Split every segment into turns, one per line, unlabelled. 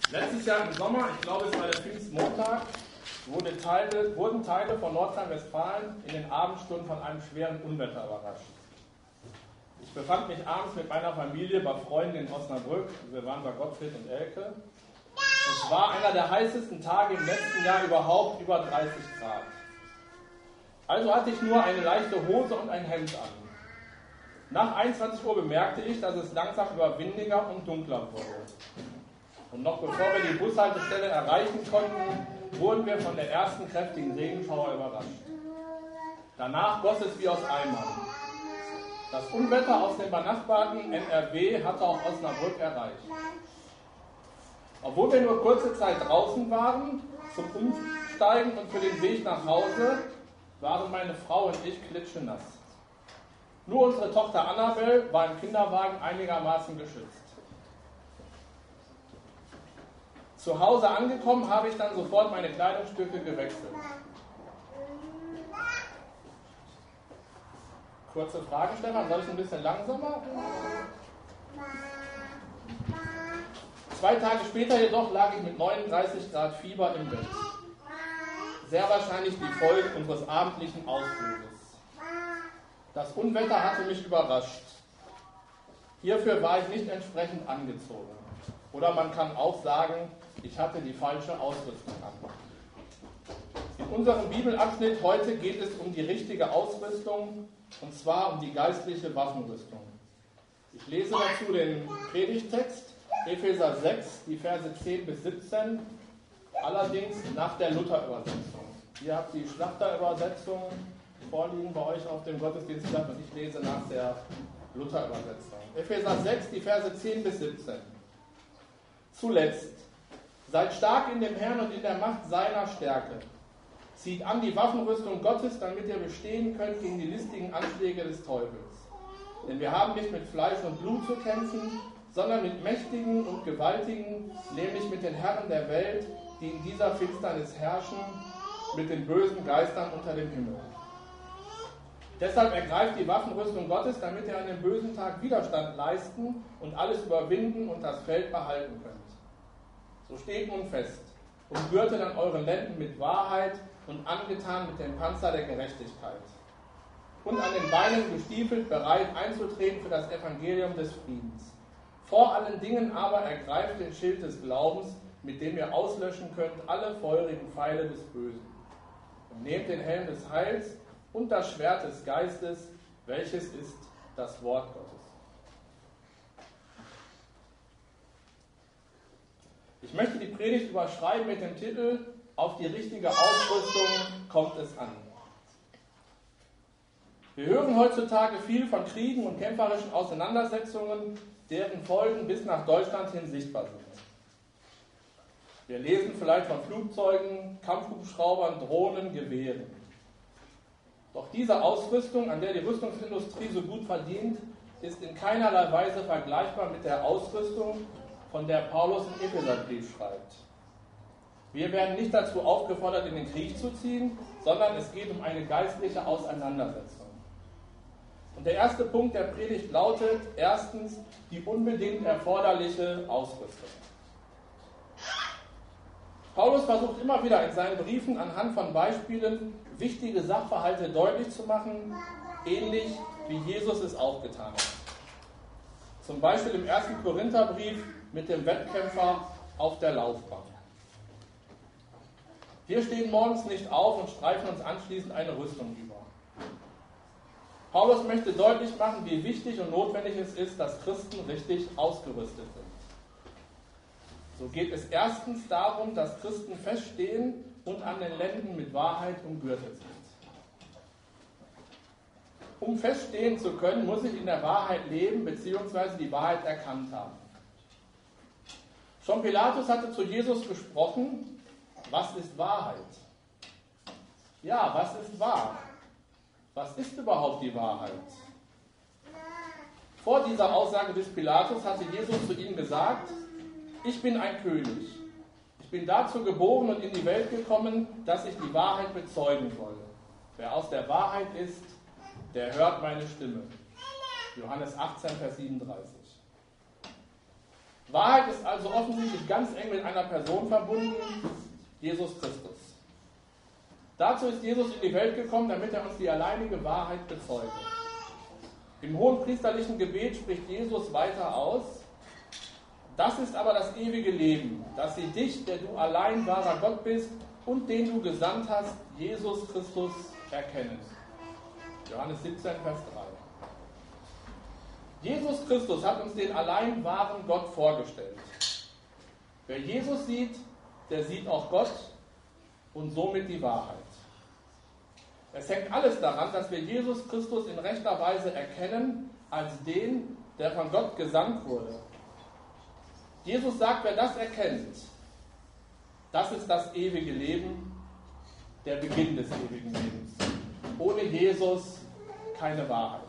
Letztes Jahr im Sommer, ich glaube es war der Pfingstmontag, wurden Teile von Nordrhein-Westfalen in den Abendstunden von einem schweren Unwetter überrascht. Ich befand mich abends mit meiner Familie bei Freunden in Osnabrück. Wir waren bei Gottfried und Elke. Es war einer der heißesten Tage im letzten Jahr überhaupt, über 30 Grad. Also hatte ich nur eine leichte Hose und ein Hemd an. Nach 21 Uhr bemerkte ich, dass es langsam immer windiger und dunkler wurde. Und noch bevor wir die Bushaltestelle erreichen konnten, wurden wir von der ersten kräftigen Regenschauer überrascht. Danach goss es wie aus Eimern. Das Unwetter aus dem benachbarten NRW hatte auch Osnabrück erreicht. Obwohl wir nur kurze Zeit draußen waren, zum Umsteigen und für den Weg nach Hause, waren meine Frau und ich klitschenass. Nur unsere Tochter Annabel war im Kinderwagen einigermaßen geschützt. Zu Hause angekommen, habe ich dann sofort meine Kleidungsstücke gewechselt. Kurze Frage, Stefan, soll ich ein bisschen langsamer? 2 Tage später jedoch lag ich mit 39 Grad Fieber im Bett. Sehr wahrscheinlich die Folge unseres abendlichen Ausfluges. Das Unwetter hatte mich überrascht. Hierfür war ich nicht entsprechend angezogen. Oder man kann auch sagen, ich hatte die falsche Ausrüstung an. In unserem Bibelabschnitt heute geht es um die richtige Ausrüstung, und zwar um die geistliche Waffenrüstung. Ich lese dazu den Predigttext, Epheser 6, die Verse 10 bis 17, allerdings nach der Luther-Übersetzung. Ihr habt die Schlachterübersetzung vorliegen bei euch auf dem Gottesdienstblatt und ich lese nach der Luther-Übersetzung. Epheser 6, die Verse 10 bis 17. Zuletzt, seid stark in dem Herrn und in der Macht seiner Stärke. Zieht an die Waffenrüstung Gottes, damit ihr bestehen könnt gegen die listigen Anschläge des Teufels. Denn wir haben nicht mit Fleisch und Blut zu kämpfen, sondern mit Mächtigen und Gewaltigen, nämlich mit den Herren der Welt, die in dieser Finsternis herrschen, mit den bösen Geistern unter dem Himmel. Deshalb ergreift die Waffenrüstung Gottes, damit ihr an dem bösen Tag Widerstand leisten und alles überwinden und das Feld behalten könnt. So steht nun fest und gürtet an euren Lenden mit Wahrheit und angetan mit dem Panzer der Gerechtigkeit. Und an den Beinen gestiefelt, bereit einzutreten für das Evangelium des Friedens. Vor allen Dingen aber ergreift den Schild des Glaubens, mit dem ihr auslöschen könnt alle feurigen Pfeile des Bösen. Und nehmt den Helm des Heils und das Schwert des Geistes, welches ist das Wort Gottes. Ich möchte die Predigt überschreiben mit dem Titel Auf die richtige Ausrüstung kommt es an. Wir hören heutzutage viel von Kriegen und kämpferischen Auseinandersetzungen, deren Folgen bis nach Deutschland hin sichtbar sind. Wir lesen vielleicht von Flugzeugen, Kampfhubschraubern, Drohnen, Gewehren. Doch diese Ausrüstung, an der die Rüstungsindustrie so gut verdient, ist in keinerlei Weise vergleichbar mit der Ausrüstung, von der Paulus im Epheserbrief schreibt. Wir werden nicht dazu aufgefordert, in den Krieg zu ziehen, sondern es geht um eine geistliche Auseinandersetzung. Und der erste Punkt der Predigt lautet, erstens, die unbedingt erforderliche Ausrüstung. Paulus versucht immer wieder in seinen Briefen anhand von Beispielen wichtige Sachverhalte deutlich zu machen, ähnlich wie Jesus es auch getan hat. Zum Beispiel im 1. Korintherbrief mit dem Wettkämpfer auf der Laufbahn. Wir stehen morgens nicht auf und streifen uns anschließend eine Rüstung über. Paulus möchte deutlich machen, wie wichtig und notwendig es ist, dass Christen richtig ausgerüstet sind. So geht es erstens darum, dass Christen feststehen und an den Lenden mit Wahrheit umgürtet sind. Um feststehen zu können, muss ich in der Wahrheit leben bzw. die Wahrheit erkannt haben. Schon Pilatus hatte zu Jesus gesprochen, was ist Wahrheit? Ja, was ist wahr? Was ist überhaupt die Wahrheit? Vor dieser Aussage des Pilatus hatte Jesus zu ihm gesagt, ich bin ein König. Ich bin dazu geboren und in die Welt gekommen, dass ich die Wahrheit bezeugen soll. Wer aus der Wahrheit ist, der hört meine Stimme. Johannes 18, Vers 37. Wahrheit ist also offensichtlich ganz eng mit einer Person verbunden, Jesus Christus. Dazu ist Jesus in die Welt gekommen, damit er uns die alleinige Wahrheit bezeuge. Im hohenpriesterlichen Gebet spricht Jesus weiter aus: Das ist aber das ewige Leben, dass sie dich, der du allein wahrer Gott bist und den du gesandt hast, Jesus Christus, erkennen. Johannes 17, Vers 3. Jesus Christus hat uns den allein wahren Gott vorgestellt. Wer Jesus sieht, der sieht auch Gott und somit die Wahrheit. Es hängt alles daran, dass wir Jesus Christus in rechter Weise erkennen als den, der von Gott gesandt wurde. Jesus sagt, wer das erkennt, das ist das ewige Leben, der Beginn des ewigen Lebens. Ohne Jesus keine Wahrheit.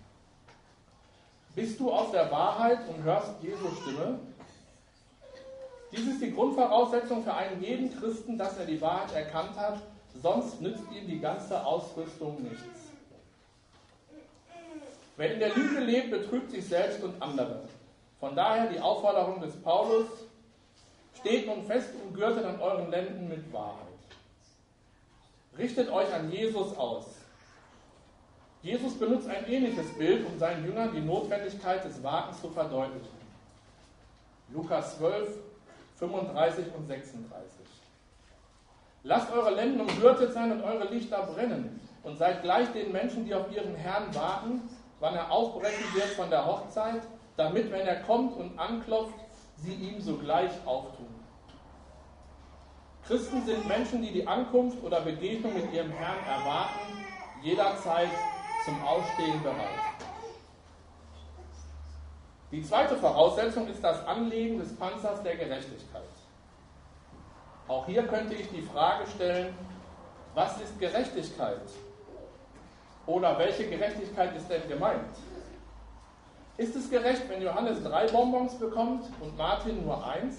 Bist du auf der Wahrheit und hörst Jesu Stimme? Dies ist die Grundvoraussetzung für einen jeden Christen, dass er die Wahrheit erkannt hat, sonst nützt ihm die ganze Ausrüstung nichts. Wer in der Lüge lebt, betrügt sich selbst und andere. Von daher die Aufforderung des Paulus: Steht nun fest und gürtet an euren Lenden mit Wahrheit. Richtet euch an Jesus aus. Jesus benutzt ein ähnliches Bild, um seinen Jüngern die Notwendigkeit des Wartens zu verdeutlichen. Lukas 12, 35 und 36. Lasst eure Lenden umgürtet sein und eure Lichter brennen und seid gleich den Menschen, die auf ihren Herrn warten, wann er aufbrechen wird von der Hochzeit, damit, wenn er kommt und anklopft, sie ihm sogleich auftun. Christen sind Menschen, die die Ankunft oder Begegnung mit ihrem Herrn erwarten, jederzeit zum Aufstehen bereit. Die zweite Voraussetzung ist das Anlegen des Panzers der Gerechtigkeit. Auch hier könnte ich die Frage stellen: Was ist Gerechtigkeit? Oder welche Gerechtigkeit ist denn gemeint? Ist es gerecht, wenn Johannes 3 Bonbons bekommt und Martin nur 1?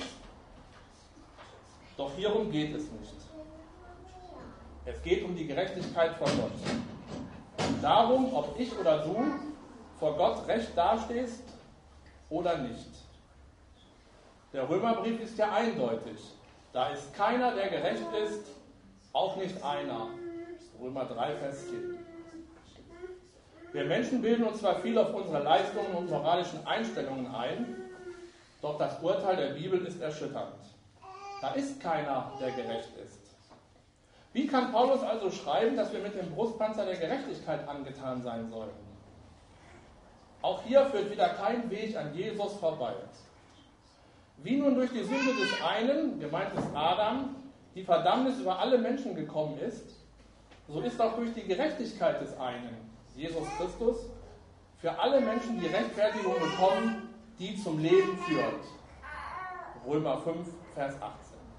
Doch hierum geht es nicht. Es geht um die Gerechtigkeit vor Gott. Darum, ob ich oder du vor Gott recht dastehst oder nicht. Der Römerbrief ist ja eindeutig. Da ist keiner, der gerecht ist, auch nicht einer. Römer 3, Vers 10. Wir Menschen bilden uns zwar viel auf unsere Leistungen und moralischen Einstellungen ein, doch das Urteil der Bibel ist erschütternd. Da ist keiner, der gerecht ist. Wie kann Paulus also schreiben, dass wir mit dem Brustpanzer der Gerechtigkeit angetan sein sollten? Auch hier führt wieder kein Weg an Jesus vorbei. Wie nun durch die Sünde des einen, gemeint ist Adam, die Verdammnis über alle Menschen gekommen ist, so ist auch durch die Gerechtigkeit des einen, Jesus Christus, für alle Menschen die Rechtfertigung gekommen, die zum Leben führt. Römer 5, Vers 18.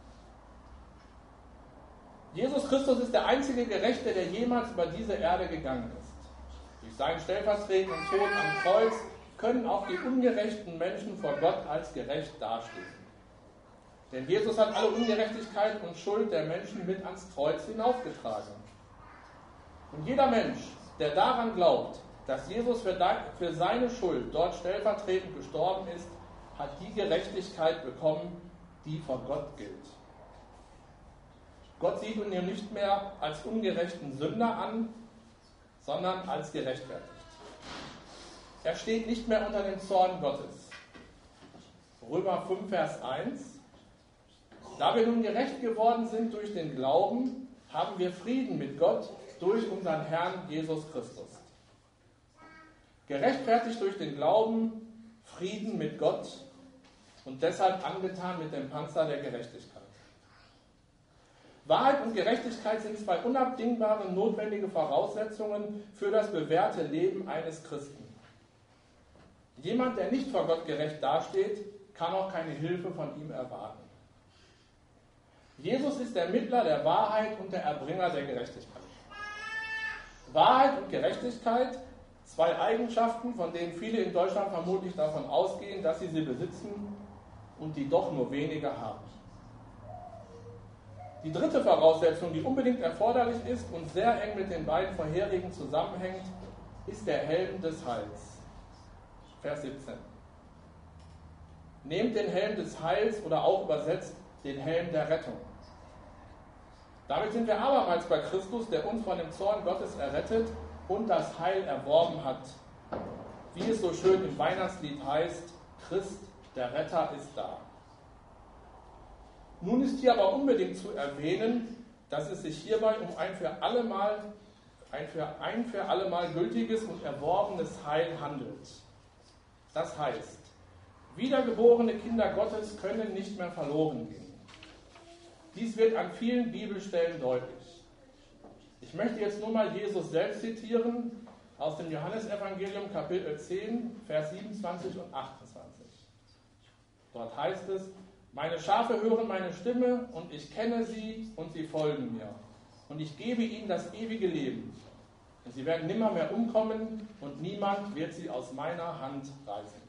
Jesus Christus ist der einzige Gerechte, der jemals über diese Erde gegangen ist. Durch seinen stellvertretenden Tod am Kreuz können auch die ungerechten Menschen vor Gott als gerecht dastehen. Denn Jesus hat alle Ungerechtigkeit und Schuld der Menschen mit ans Kreuz hinaufgetragen. Und jeder Mensch, der daran glaubt, dass Jesus für seine Schuld dort stellvertretend gestorben ist, hat die Gerechtigkeit bekommen, die von Gott gilt. Gott sieht ihn ihm nicht mehr als ungerechten Sünder an, sondern als gerechtfertigt. Er steht nicht mehr unter dem Zorn Gottes. Römer 5, Vers 1. Da wir nun gerecht geworden sind durch den Glauben, haben wir Frieden mit Gott durch unseren Herrn Jesus Christus. Gerechtfertigt durch den Glauben, Frieden mit Gott und deshalb angetan mit dem Panzer der Gerechtigkeit. Wahrheit und Gerechtigkeit sind zwei unabdingbare, notwendige Voraussetzungen für das bewährte Leben eines Christen. Jemand, der nicht vor Gott gerecht dasteht, kann auch keine Hilfe von ihm erwarten. Jesus ist der Mittler der Wahrheit und der Erbringer der Gerechtigkeit. Wahrheit und Gerechtigkeit, zwei Eigenschaften, von denen viele in Deutschland vermutlich davon ausgehen, dass sie besitzen und die doch nur wenige haben. Die dritte Voraussetzung, die unbedingt erforderlich ist und sehr eng mit den beiden vorherigen zusammenhängt, ist der Helm des Heils. Vers 17. Nehmt den Helm des Heils oder auch übersetzt den Helm der Rettung. Damit sind wir abermals bei Christus, der uns von dem Zorn Gottes errettet und das Heil erworben hat. Wie es so schön im Weihnachtslied heißt, Christ, der Retter, ist da. Nun ist hier aber unbedingt zu erwähnen, dass es sich hierbei um ein für allemal gültiges und erworbenes Heil handelt. Das heißt, wiedergeborene Kinder Gottes können nicht mehr verloren gehen. Dies wird an vielen Bibelstellen deutlich. Ich möchte jetzt nur mal Jesus selbst zitieren aus dem Johannesevangelium Kapitel 10, Vers 27 und 28. Dort heißt es, meine Schafe hören meine Stimme und ich kenne sie und sie folgen mir. Und ich gebe ihnen das ewige Leben. Und sie werden nimmer mehr umkommen und niemand wird sie aus meiner Hand reißen.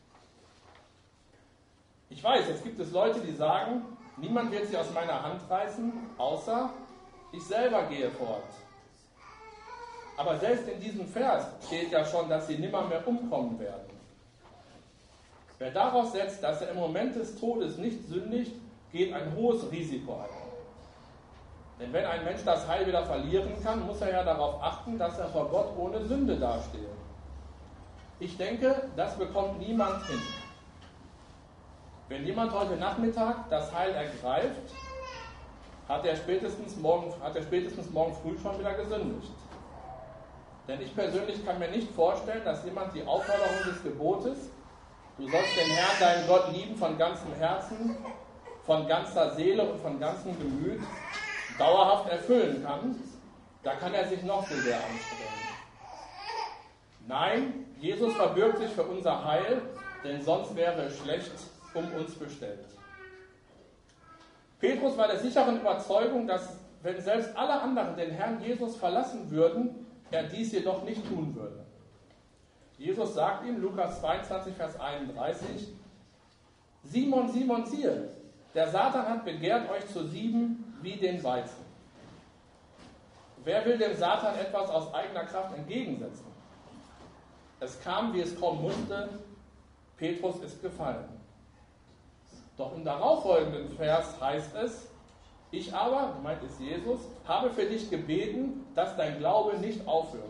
Ich weiß, jetzt gibt es Leute, die sagen, niemand wird sie aus meiner Hand reißen, außer ich selber gehe fort. Aber selbst in diesem Vers steht ja schon, dass sie nimmer mehr umkommen werden. Wer daraus setzt, dass er im Moment des Todes nicht sündigt, geht ein hohes Risiko ein. Denn wenn ein Mensch das Heil wieder verlieren kann, muss er ja darauf achten, dass er vor Gott ohne Sünde dastehe. Ich denke, das bekommt niemand hin. Wenn jemand heute Nachmittag das Heil ergreift, hat er spätestens morgen früh schon wieder gesündigt. Denn ich persönlich kann mir nicht vorstellen, dass jemand die Aufforderung des Gebotes, du sollst den Herrn, deinen Gott, lieben von ganzem Herzen, von ganzer Seele und von ganzem Gemüt, dauerhaft erfüllen kann. Da kann er sich noch so sehr anstrengen. Nein, Jesus verbürgt sich für unser Heil, denn sonst wäre es schlecht um uns bestellt. Petrus war der sicheren Überzeugung, dass, wenn selbst alle anderen den Herrn Jesus verlassen würden, er dies jedoch nicht tun würde. Jesus sagt ihm, Lukas 22, Vers 31, Simon, Simon, siehe, der Satan hat begehrt, euch zu sieben wie den Weizen. Wer will dem Satan etwas aus eigener Kraft entgegensetzen? Es kam, wie es kommen musste, Petrus ist gefallen. Doch im darauffolgenden Vers heißt es, ich aber, gemeint ist Jesus, habe für dich gebeten, dass dein Glaube nicht aufhört.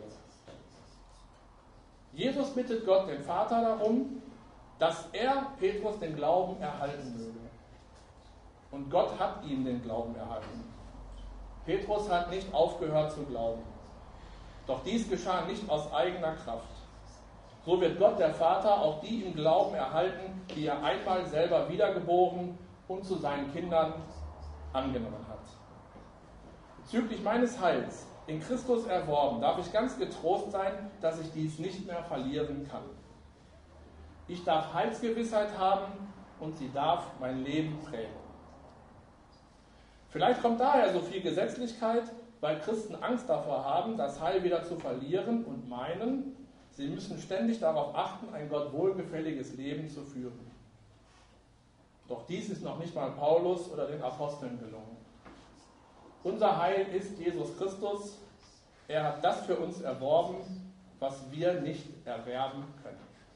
Jesus bittet Gott, den Vater, darum, dass er Petrus den Glauben erhalten möge. Und Gott hat ihm den Glauben erhalten. Petrus hat nicht aufgehört zu glauben. Doch dies geschah nicht aus eigener Kraft. So wird Gott, der Vater, auch die im Glauben erhalten, die er einmal selber wiedergeboren und zu seinen Kindern angenommen hat. Bezüglich meines Heils, in Christus erworben, darf ich ganz getrost sein, dass ich dies nicht mehr verlieren kann. Ich darf Heilsgewissheit haben und sie darf mein Leben prägen. Vielleicht kommt daher so viel Gesetzlichkeit, weil Christen Angst davor haben, das Heil wieder zu verlieren und meinen, sie müssen ständig darauf achten, ein Gott wohlgefälliges Leben zu führen. Doch dies ist noch nicht mal Paulus oder den Aposteln gelungen. Unser Heil ist Jesus Christus. Er hat das für uns erworben, was wir nicht erwerben können.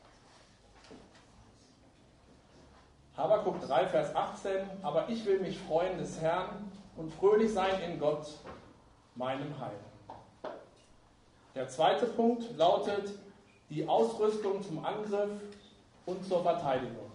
Habakuk 3, Vers 18, aber ich will mich freuen des Herrn und fröhlich sein in Gott, meinem Heil. Der zweite Punkt lautet die Ausrüstung zum Angriff und zur Verteidigung.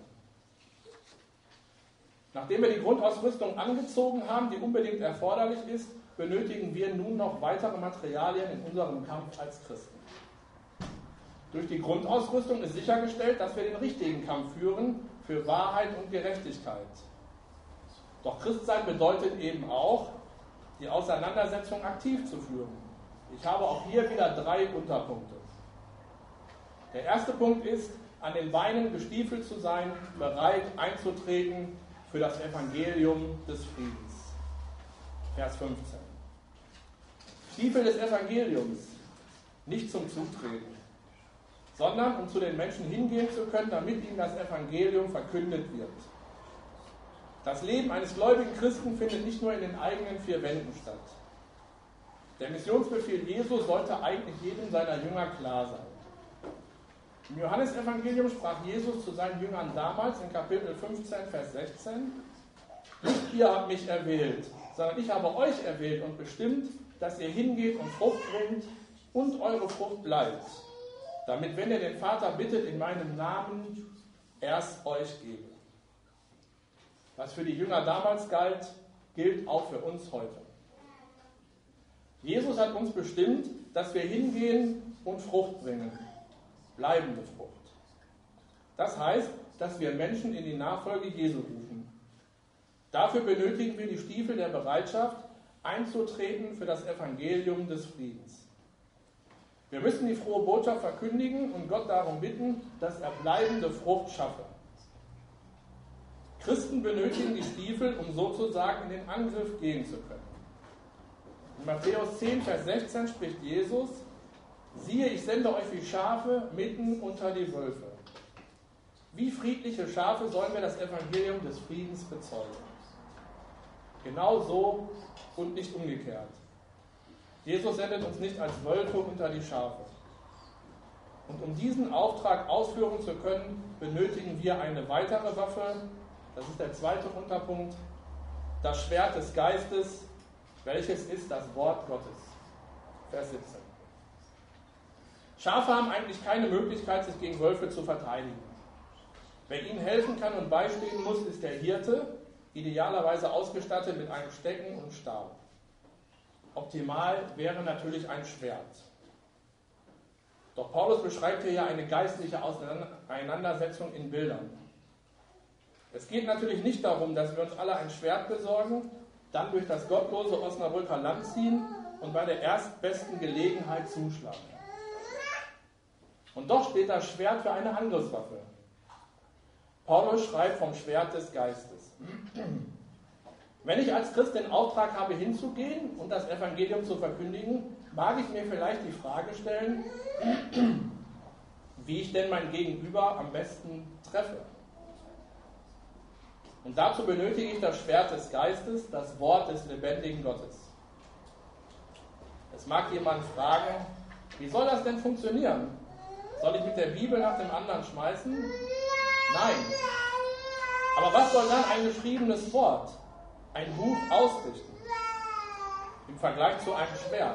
Nachdem wir die Grundausrüstung angezogen haben, die unbedingt erforderlich ist, benötigen wir nun noch weitere Materialien in unserem Kampf als Christen. Durch die Grundausrüstung ist sichergestellt, dass wir den richtigen Kampf führen für Wahrheit und Gerechtigkeit. Doch Christsein bedeutet eben auch, die Auseinandersetzung aktiv zu führen. Ich habe auch hier wieder 3 Unterpunkte. Der erste Punkt ist, an den Beinen gestiefelt zu sein, bereit einzutreten für das Evangelium des Friedens. Vers 15. Stiefel des Evangeliums, nicht zum Zutreten, sondern um zu den Menschen hingehen zu können, damit ihnen das Evangelium verkündet wird. Das Leben eines gläubigen Christen findet nicht nur in den eigenen 4 Wänden statt. Der Missionsbefehl Jesu sollte eigentlich jedem seiner Jünger klar sein. Im Johannesevangelium sprach Jesus zu seinen Jüngern damals in Kapitel 15, Vers 16: Nicht ihr habt mich erwählt, sondern ich habe euch erwählt und bestimmt, dass ihr hingeht und Frucht bringt und eure Frucht bleibt, damit, wenn ihr den Vater bittet in meinem Namen, er es euch gebe. Was für die Jünger damals galt, gilt auch für uns heute. Jesus hat uns bestimmt, dass wir hingehen und Frucht bringen, bleibende Frucht. Das heißt, dass wir Menschen in die Nachfolge Jesu rufen. Dafür benötigen wir die Stiefel der Bereitschaft, einzutreten für das Evangelium des Friedens. Wir müssen die frohe Botschaft verkündigen und Gott darum bitten, dass er bleibende Frucht schaffe. Christen benötigen die Stiefel, um sozusagen in den Angriff gehen zu können. In Matthäus 10, Vers 16 spricht Jesus: Siehe, ich sende euch wie Schafe mitten unter die Wölfe. Wie friedliche Schafe sollen wir das Evangelium des Friedens bezeugen. Genau so und nicht umgekehrt. Jesus sendet uns nicht als Wölfe unter die Schafe. Und um diesen Auftrag ausführen zu können, benötigen wir eine weitere Waffe. Das ist der zweite Unterpunkt. Das Schwert des Geistes, welches ist das Wort Gottes. Vers 17. Schafe haben eigentlich keine Möglichkeit, sich gegen Wölfe zu verteidigen. Wer ihnen helfen kann und beistehen muss, ist der Hirte, idealerweise ausgestattet mit einem Stecken und Stab. Optimal wäre natürlich ein Schwert. Doch Paulus beschreibt hier ja eine geistliche Auseinandersetzung in Bildern. Es geht natürlich nicht darum, dass wir uns alle ein Schwert besorgen, dann durch das gottlose Osnabrücker Land ziehen und bei der erstbesten Gelegenheit zuschlagen. Und doch steht das Schwert für eine Angriffswaffe. Paulus schreibt vom Schwert des Geistes. Wenn ich als Christ den Auftrag habe, hinzugehen und das Evangelium zu verkündigen, mag ich mir vielleicht die Frage stellen, wie ich denn mein Gegenüber am besten treffe. Und dazu benötige ich das Schwert des Geistes, das Wort des lebendigen Gottes. Es mag jemand fragen, wie soll das denn funktionieren? Soll ich mit der Bibel nach dem anderen schmeißen? Nein. Aber was soll dann ein geschriebenes Wort, ein Buch ausrichten? Im Vergleich zu einem Schwert.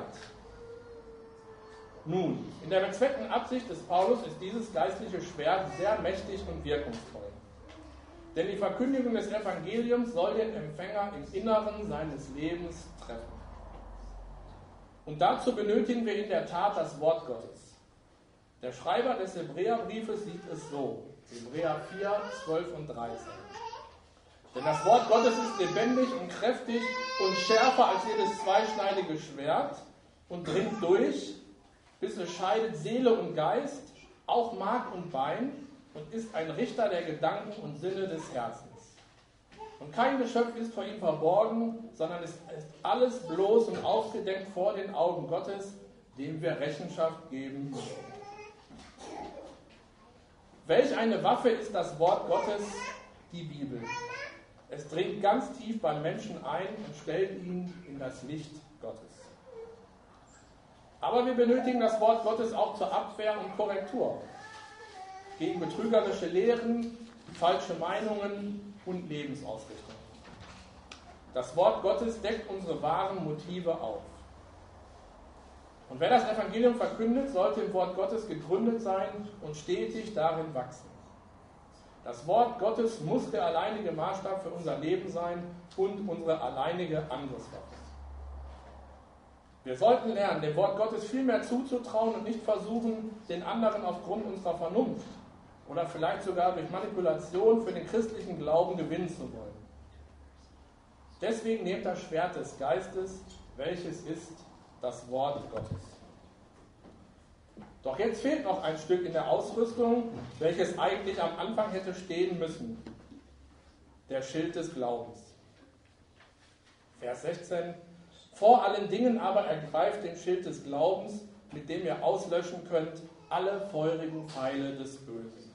Nun, in der bezweckten Absicht des Paulus ist dieses geistliche Schwert sehr mächtig und wirkungsvoll. Denn die Verkündigung des Evangeliums soll den Empfänger im Inneren seines Lebens treffen. Und dazu benötigen wir in der Tat das Wort Gottes. Der Schreiber des Hebräerbriefes sieht es so, Hebräer 4, 12 und 13. Denn das Wort Gottes ist lebendig und kräftig und schärfer als jedes zweischneidige Schwert und dringt durch, bis es scheidet Seele und Geist, auch Mark und Bein, und ist ein Richter der Gedanken und Sinne des Herzens. Und kein Geschöpf ist vor ihm verborgen, sondern es ist alles bloß und aufgedeckt vor den Augen Gottes, dem wir Rechenschaft geben müssen. Welch eine Waffe ist das Wort Gottes, die Bibel. Es dringt ganz tief beim Menschen ein und stellt ihn in das Licht Gottes. Aber wir benötigen das Wort Gottes auch zur Abwehr und Korrektur. Gegen betrügerische Lehren, falsche Meinungen und Lebensausrichtung. Das Wort Gottes deckt unsere wahren Motive auf. Und wer das Evangelium verkündet, sollte im Wort Gottes gegründet sein und stetig darin wachsen. Das Wort Gottes muss der alleinige Maßstab für unser Leben sein und unsere alleinige Angriffswaffe. Wir sollten lernen, dem Wort Gottes viel mehr zuzutrauen und nicht versuchen, den anderen aufgrund unserer Vernunft oder vielleicht sogar durch Manipulation für den christlichen Glauben gewinnen zu wollen. Deswegen nehmt das Schwert des Geistes, welches ist das Wort Gottes. Doch jetzt fehlt noch ein Stück in der Ausrüstung, welches eigentlich am Anfang hätte stehen müssen. Der Schild des Glaubens. Vers 16. Vor allen Dingen aber ergreift den Schild des Glaubens, mit dem ihr auslöschen könnt alle feurigen Pfeile des Bösen.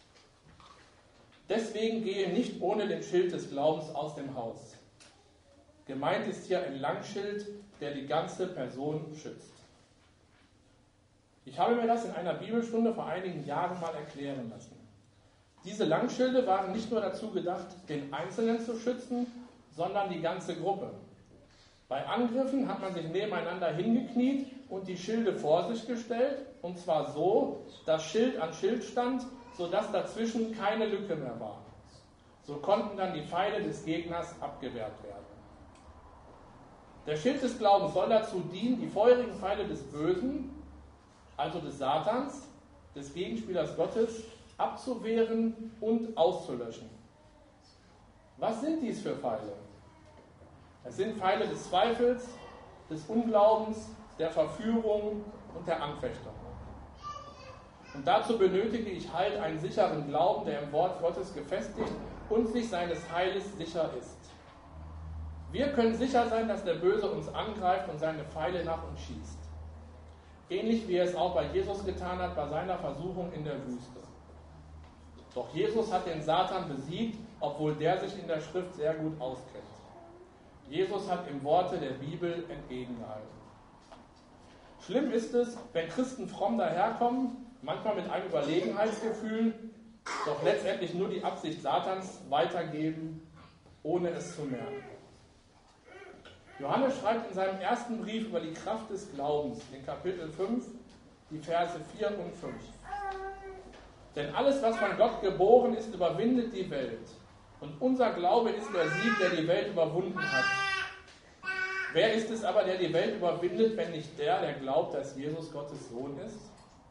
Deswegen gehe nicht ohne den Schild des Glaubens aus dem Haus. Gemeint ist hier ein Langschild, der die ganze Person schützt. Ich habe mir das in einer Bibelstunde vor einigen Jahren mal erklären lassen. Diese Langschilde waren nicht nur dazu gedacht, den Einzelnen zu schützen, sondern die ganze Gruppe. Bei Angriffen hat man sich nebeneinander hingekniet und die Schilde vor sich gestellt, und zwar so, dass Schild an Schild stand, sodass dazwischen keine Lücke mehr war. So konnten dann die Pfeile des Gegners abgewehrt werden. Der Schild des Glaubens soll dazu dienen, die feurigen Pfeile des Bösen, also des Satans, des Gegenspielers Gottes, abzuwehren und auszulöschen. Was sind dies für Pfeile? Es sind Pfeile des Zweifels, des Unglaubens, der Verführung und der Anfechtung. Und dazu benötige ich halt einen sicheren Glauben, der im Wort Gottes gefestigt und sich seines Heiles sicher ist. Wir können sicher sein, dass der Böse uns angreift und seine Pfeile nach uns schießt. Ähnlich wie er es auch bei Jesus getan hat, bei seiner Versuchung in der Wüste. Doch Jesus hat den Satan besiegt, obwohl der sich in der Schrift sehr gut auskennt. Jesus hat ihm Worte der Bibel entgegengehalten. Schlimm ist es, wenn Christen fromm daherkommen, manchmal mit einem Überlegenheitsgefühl, doch letztendlich nur die Absicht Satans weitergeben, ohne es zu merken. Johannes schreibt in seinem ersten Brief über die Kraft des Glaubens, in Kapitel 5, die Verse 4 und 5. Denn alles, was von Gott geboren ist, überwindet die Welt. Und unser Glaube ist der Sieg, der die Welt überwunden hat. Wer ist es aber, der die Welt überwindet, wenn nicht der glaubt, dass Jesus Gottes Sohn ist?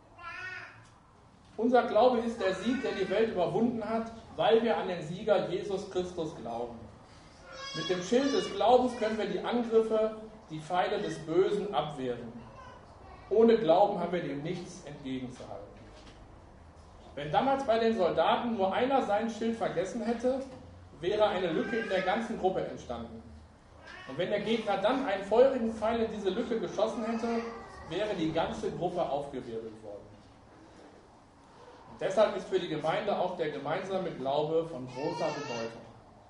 Unser Glaube ist der Sieg, der die Welt überwunden hat, weil wir an den Sieger Jesus Christus glauben. Mit dem Schild des Glaubens können wir die Angriffe, die Pfeile des Bösen abwehren. Ohne Glauben haben wir dem nichts entgegenzuhalten. Wenn damals bei den Soldaten nur einer sein Schild vergessen hätte, wäre eine Lücke in der ganzen Gruppe entstanden. Und wenn der Gegner dann einen feurigen Pfeil in diese Lücke geschossen hätte, wäre die ganze Gruppe aufgewirbelt worden. Und deshalb ist für die Gemeinde auch der gemeinsame Glaube von großer Bedeutung.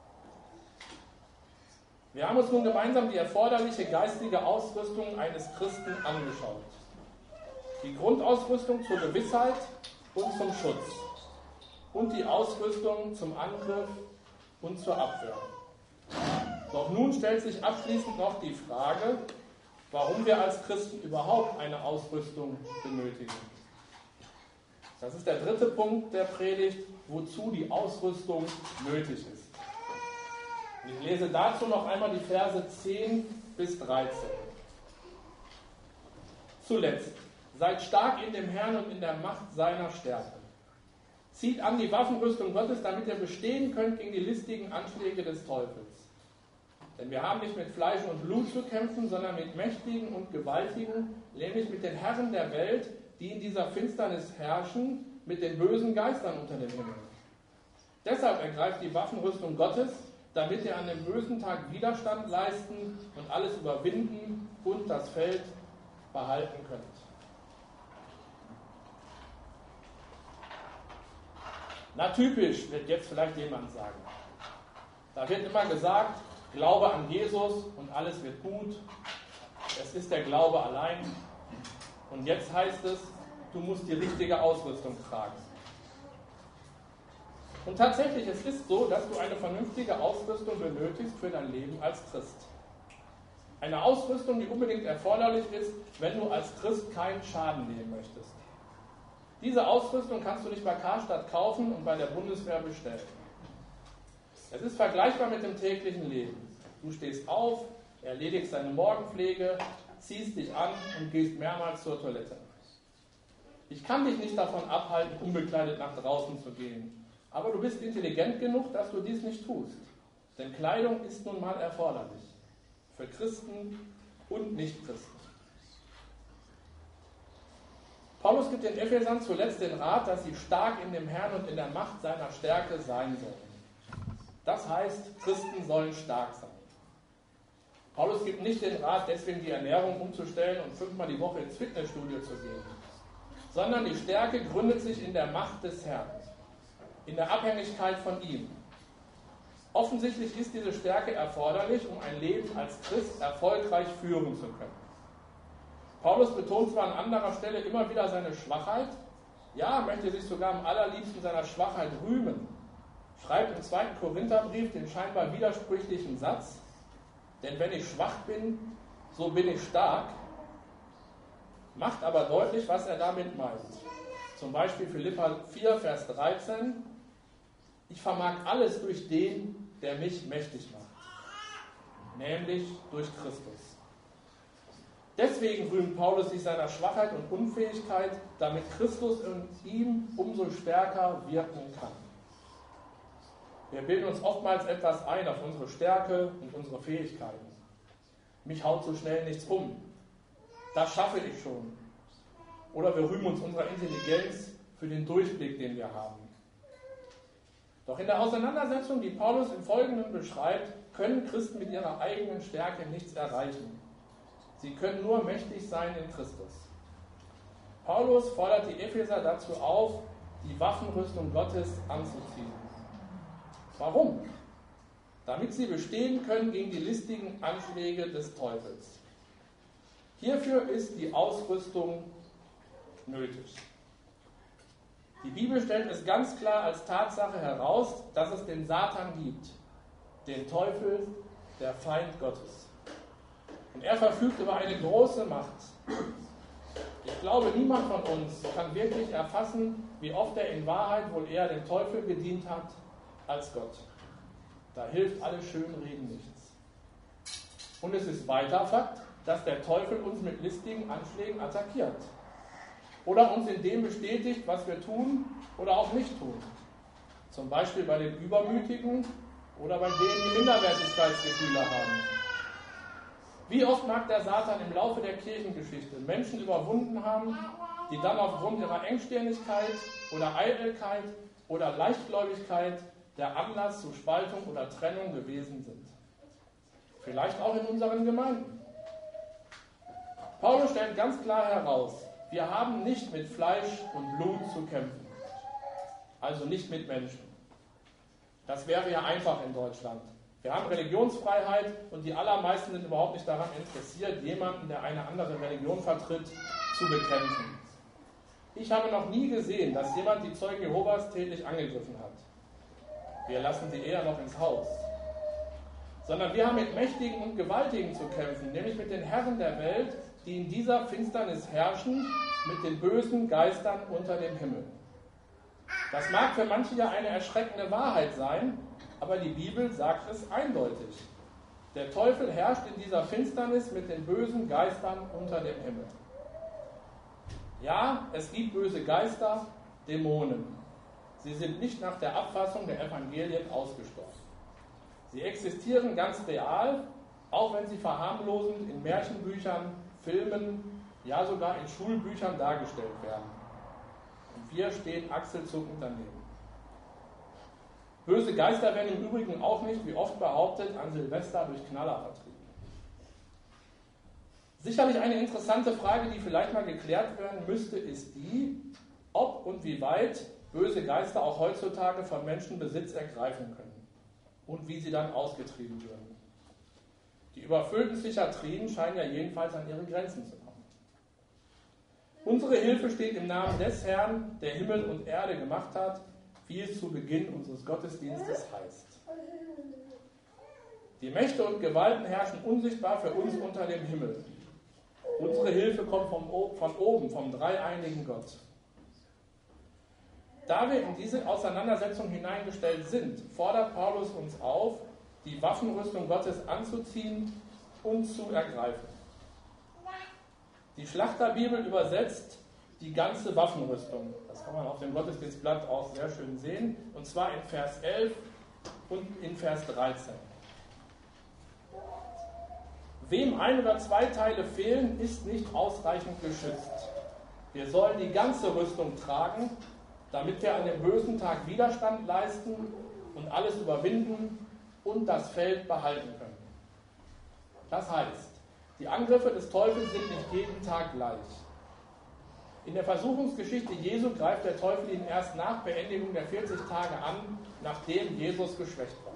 Wir haben uns nun gemeinsam die erforderliche geistige Ausrüstung eines Christen angeschaut. Die Grundausrüstung zur Gewissheit und zum Schutz und die Ausrüstung zum Angriff und zur Abwehr. Doch nun stellt sich abschließend noch die Frage, warum wir als Christen überhaupt eine Ausrüstung benötigen. Das ist der dritte Punkt der Predigt, wozu die Ausrüstung nötig ist. Ich lese dazu noch einmal die Verse 10 bis 13. Zuletzt, seid stark in dem Herrn und in der Macht seiner Stärke. Zieht an die Waffenrüstung Gottes, damit ihr bestehen könnt gegen die listigen Anschläge des Teufels. Denn wir haben nicht mit Fleisch und Blut zu kämpfen, sondern mit Mächtigen und Gewaltigen, nämlich mit den Herren der Welt, die in dieser Finsternis herrschen, mit den bösen Geistern unter dem Himmel. Deshalb ergreift die Waffenrüstung Gottes, damit ihr an dem bösen Tag Widerstand leisten und alles überwinden und das Feld behalten könnt. Na typisch, wird jetzt vielleicht jemand sagen. Da wird immer gesagt, Glaube an Jesus und alles wird gut. Es ist der Glaube allein. Und jetzt heißt es, du musst die richtige Ausrüstung tragen. Und tatsächlich, es ist so, dass du eine vernünftige Ausrüstung benötigst für dein Leben als Christ. Eine Ausrüstung, die unbedingt erforderlich ist, wenn du als Christ keinen Schaden nehmen möchtest. Diese Ausrüstung kannst du nicht bei Karstadt kaufen und bei der Bundeswehr bestellen. Es ist vergleichbar mit dem täglichen Leben. Du stehst auf, erledigst deine Morgenpflege, ziehst dich an und gehst mehrmals zur Toilette. Ich kann dich nicht davon abhalten, unbekleidet nach draußen zu gehen. Aber du bist intelligent genug, dass du dies nicht tust. Denn Kleidung ist nun mal erforderlich. Für Christen und Nichtchristen. Paulus gibt den Ephesern zuletzt den Rat, dass sie stark in dem Herrn und in der Macht seiner Stärke sein sollen. Das heißt, Christen sollen stark sein. Paulus gibt nicht den Rat, deswegen die Ernährung umzustellen und 5-mal die Woche ins Fitnessstudio zu gehen, sondern die Stärke gründet sich in der Macht des Herrn, in der Abhängigkeit von ihm. Offensichtlich ist diese Stärke erforderlich, um ein Leben als Christ erfolgreich führen zu können. Paulus betont zwar an anderer Stelle immer wieder seine Schwachheit, ja, möchte sich sogar am allerliebsten seiner Schwachheit rühmen, schreibt im 2. Korintherbrief den scheinbar widersprüchlichen Satz, denn wenn ich schwach bin, so bin ich stark, macht aber deutlich, was er damit meint. Zum Beispiel Philipper 4, Vers 13, ich vermag alles durch den, der mich mächtig macht, nämlich durch Christus. Deswegen rühmt Paulus sich seiner Schwachheit und Unfähigkeit, damit Christus in ihm umso stärker wirken kann. Wir bilden uns oftmals etwas ein auf unsere Stärke und unsere Fähigkeiten. Mich haut so schnell nichts um. Das schaffe ich schon. Oder wir rühmen uns unserer Intelligenz für den Durchblick, den wir haben. Doch in der Auseinandersetzung, die Paulus im Folgenden beschreibt, können Christen mit ihrer eigenen Stärke nichts erreichen. Sie können nur mächtig sein in Christus. Paulus fordert die Epheser dazu auf, die Waffenrüstung Gottes anzuziehen. Warum? Damit sie bestehen können gegen die listigen Anschläge des Teufels. Hierfür ist die Ausrüstung nötig. Die Bibel stellt es ganz klar als Tatsache heraus, dass es den Satan gibt, den Teufel, der Feind Gottes. Und er verfügt über eine große Macht. Ich glaube, niemand von uns kann wirklich erfassen, wie oft er in Wahrheit wohl eher dem Teufel gedient hat als Gott. Da hilft alles Schönreden nichts. Und es ist weiter Fakt, dass der Teufel uns mit listigen Anschlägen attackiert. Oder uns in dem bestätigt, was wir tun oder auch nicht tun. Zum Beispiel bei den Übermütigen oder bei denen, die Minderwertigkeitsgefühle haben. Wie oft mag der Satan im Laufe der Kirchengeschichte Menschen überwunden haben, die dann aufgrund ihrer Engstirnigkeit oder Eitelkeit oder Leichtgläubigkeit der Anlass zu Spaltung oder Trennung gewesen sind. Vielleicht auch in unseren Gemeinden. Paulus stellt ganz klar heraus, wir haben nicht mit Fleisch und Blut zu kämpfen. Also nicht mit Menschen. Das wäre ja einfach in Deutschland. Wir haben Religionsfreiheit und die allermeisten sind überhaupt nicht daran interessiert, jemanden, der eine andere Religion vertritt, zu bekämpfen. Ich habe noch nie gesehen, dass jemand die Zeugen Jehovas tätlich angegriffen hat. Wir lassen sie eher noch ins Haus. Sondern wir haben mit Mächtigen und Gewaltigen zu kämpfen, nämlich mit den Herren der Welt, die in dieser Finsternis herrschen, mit den bösen Geistern unter dem Himmel. Das mag für manche ja eine erschreckende Wahrheit sein, aber die Bibel sagt es eindeutig. Der Teufel herrscht in dieser Finsternis mit den bösen Geistern unter dem Himmel. Ja, es gibt böse Geister, Dämonen. Sie sind nicht nach der Abfassung der Evangelien ausgestorben. Sie existieren ganz real, auch wenn sie verharmlosend in Märchenbüchern, Filmen, ja sogar in Schulbüchern dargestellt werden. Und wir stehen achselzuckend daneben. Böse Geister werden im Übrigen auch nicht, wie oft behauptet, an Silvester durch Knaller vertrieben. Sicherlich eine interessante Frage, die vielleicht mal geklärt werden müsste, ist die, ob und wie weit böse Geister auch heutzutage von Menschen Besitz ergreifen können und wie sie dann ausgetrieben würden. Die überfüllten Psychiatrien scheinen ja jedenfalls an ihre Grenzen zu kommen. Unsere Hilfe steht im Namen des Herrn, der Himmel und Erde gemacht hat, wie es zu Beginn unseres Gottesdienstes heißt. Die Mächte und Gewalten herrschen unsichtbar für uns unter dem Himmel. Unsere Hilfe kommt von oben, vom dreieinigen Gott. Da wir in diese Auseinandersetzung hineingestellt sind, fordert Paulus uns auf, die Waffenrüstung Gottes anzuziehen und zu ergreifen. Die Schlachterbibel übersetzt die ganze Waffenrüstung. Das kann man auf dem Gottesdienstblatt auch sehr schön sehen. Und zwar in Vers 11 und in Vers 13. Wem ein oder zwei Teile fehlen, ist nicht ausreichend geschützt. Wir sollen die ganze Rüstung tragen, damit wir an dem bösen Tag Widerstand leisten und alles überwinden und das Feld behalten können. Das heißt, die Angriffe des Teufels sind nicht jeden Tag gleich. In der Versuchungsgeschichte Jesu greift der Teufel ihn erst nach Beendigung der 40 Tage an, nachdem Jesus geschwächt war.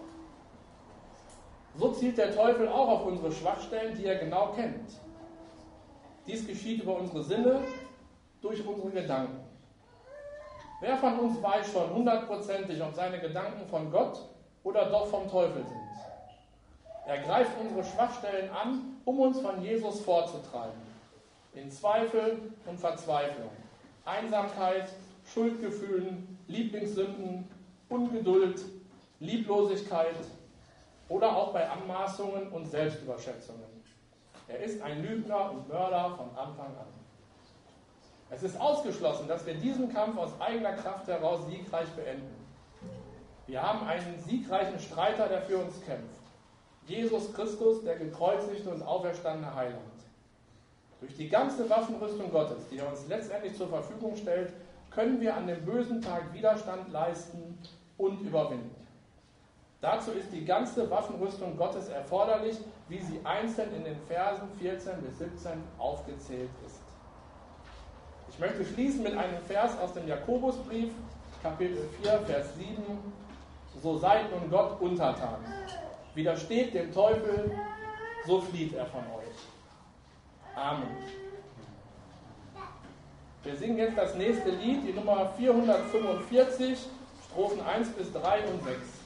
So zielt der Teufel auch auf unsere Schwachstellen, die er genau kennt. Dies geschieht über unsere Sinne, durch unsere Gedanken. Wer von uns weiß schon hundertprozentig, ob seine Gedanken von Gott oder doch vom Teufel sind? Er greift unsere Schwachstellen an, um uns von Jesus vorzutreiben. In Zweifel und Verzweiflung, Einsamkeit, Schuldgefühlen, Lieblingssünden, Ungeduld, Lieblosigkeit oder auch bei Anmaßungen und Selbstüberschätzungen. Er ist ein Lügner und Mörder von Anfang an. Es ist ausgeschlossen, dass wir diesen Kampf aus eigener Kraft heraus siegreich beenden. Wir haben einen siegreichen Streiter, der für uns kämpft. Jesus Christus, der gekreuzigte und auferstandene Heiland. Durch die ganze Waffenrüstung Gottes, die er uns letztendlich zur Verfügung stellt, können wir an dem bösen Tag Widerstand leisten und überwinden. Dazu ist die ganze Waffenrüstung Gottes erforderlich, wie sie einzeln in den Versen 14 bis 17 aufgezählt ist. Ich möchte schließen mit einem Vers aus dem Jakobusbrief, Kapitel 4, Vers 7. So seid nun Gott untertan. Widersteht dem Teufel, so flieht er von euch. Amen. Wir singen jetzt das nächste Lied, die Nummer 445, Strophen 1 bis 3 und 6.